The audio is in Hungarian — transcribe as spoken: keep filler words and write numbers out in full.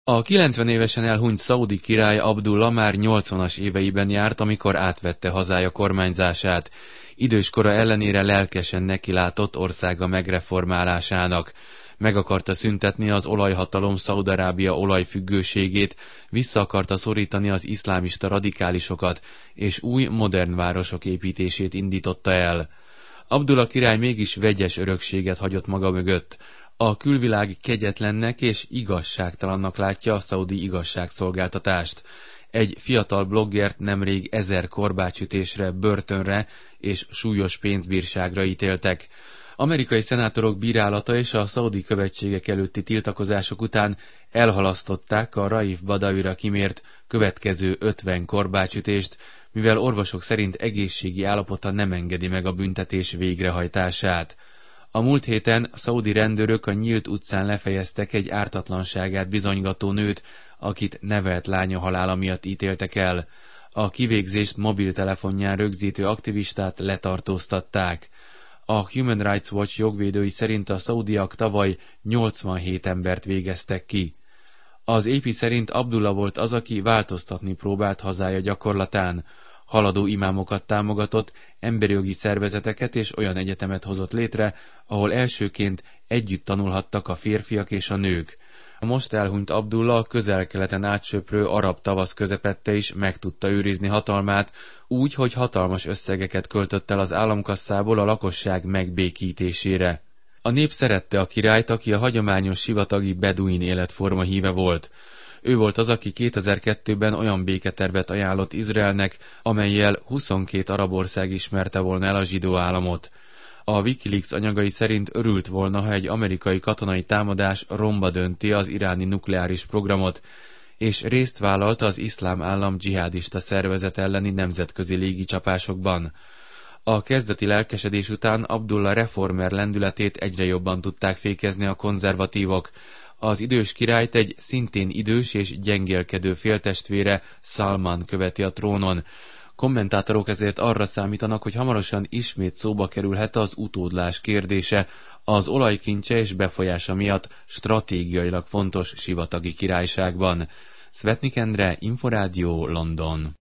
A kilencven évesen elhunyt szaudi király Abdullah már nyolcvanas éveiben járt, amikor átvette hazája kormányzását. Időskora ellenére lelkesen nekilátott országa megreformálásának. Meg akarta szüntetni az olajhatalom Szaúd-Arábia olajfüggőségét, vissza akarta szorítani az iszlámista radikálisokat, és új, modern városok építését indította el. Abdullah király mégis vegyes örökséget hagyott maga mögött. A külvilág kegyetlennek és igazságtalannak látja a szaudi igazságszolgáltatást. Egy fiatal bloggert nemrég ezer korbácsütésre, börtönre és súlyos pénzbírságra ítéltek. Amerikai szenátorok bírálata és a szaudi követségek előtti tiltakozások után elhalasztották a Raif Badawira kimért következő ötven korbácsütést, mivel orvosok szerint egészségi állapota nem engedi meg a büntetés végrehajtását. A múlt héten szaudi rendőrök a nyílt utcán lefejeztek egy ártatlanságát bizonygató nőt, akit nevelt lánya halála miatt ítéltek el. A kivégzést mobiltelefonján rögzítő aktivistát letartóztatták. A Human Rights Watch jogvédői szerint a szaudiak tavaly nyolcvanhét embert végeztek ki. Az á pé szerint Abdullah volt az, aki változtatni próbált hazája gyakorlatán. Haladó imámokat támogatott, emberi jogi szervezeteket és olyan egyetemet hozott létre, ahol elsőként együtt tanulhattak a férfiak és a nők. A most elhunyt Abdullah a Közel-Keleten átsöprő arab tavasz közepette is meg tudta őrizni hatalmát, úgy, hogy hatalmas összegeket költött el az államkasszából a lakosság megbékítésére. A nép szerette a királyt, aki a hagyományos sivatagi beduin életforma híve volt. Ő volt az, aki kétezer-kettőben olyan béketervet ajánlott Izraelnek, amellyel huszonkét arab ország ismerte volna el a zsidó államot. A Wikileaks anyagai szerint örült volna, ha egy amerikai katonai támadás romba dönti az iráni nukleáris programot, és részt vállalt az iszlám állam dzsihádista szervezet elleni nemzetközi légicsapásokban. A kezdeti lelkesedés után Abdullah reformer lendületét egyre jobban tudták fékezni a konzervatívok. Az idős királyt egy szintén idős és gyengélkedő féltestvére, Salman követi a trónon. Kommentátorok ezért arra számítanak, hogy hamarosan ismét szóba kerülhet az utódlás kérdése, az olajkincse és befolyása miatt stratégiailag fontos sivatagi királyságban. Szvetnik Endre, Inforádió, London.